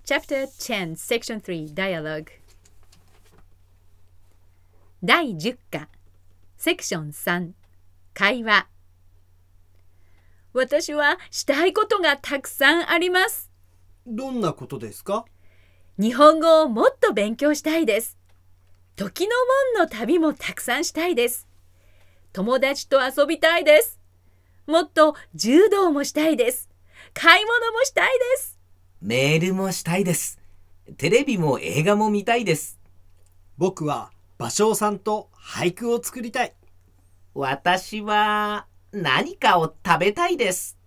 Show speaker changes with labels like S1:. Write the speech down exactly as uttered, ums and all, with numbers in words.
S1: Chapter ten, Section three, Dialogue 第じゅっ課 Section さん、会話。私はしたいことがたくさんあります。
S2: どんなことですか？
S1: 日本語をもっと勉強したいです。時の門の旅もたくさんしたいです。友達と遊びたいです。もっと柔道もしたいです。買い物もしたいです。
S3: メールもしたいです。テレビも映画も見たいです。
S2: 僕は芭蕉さんと俳句を作りたい。
S3: 私は何かを食べたいです。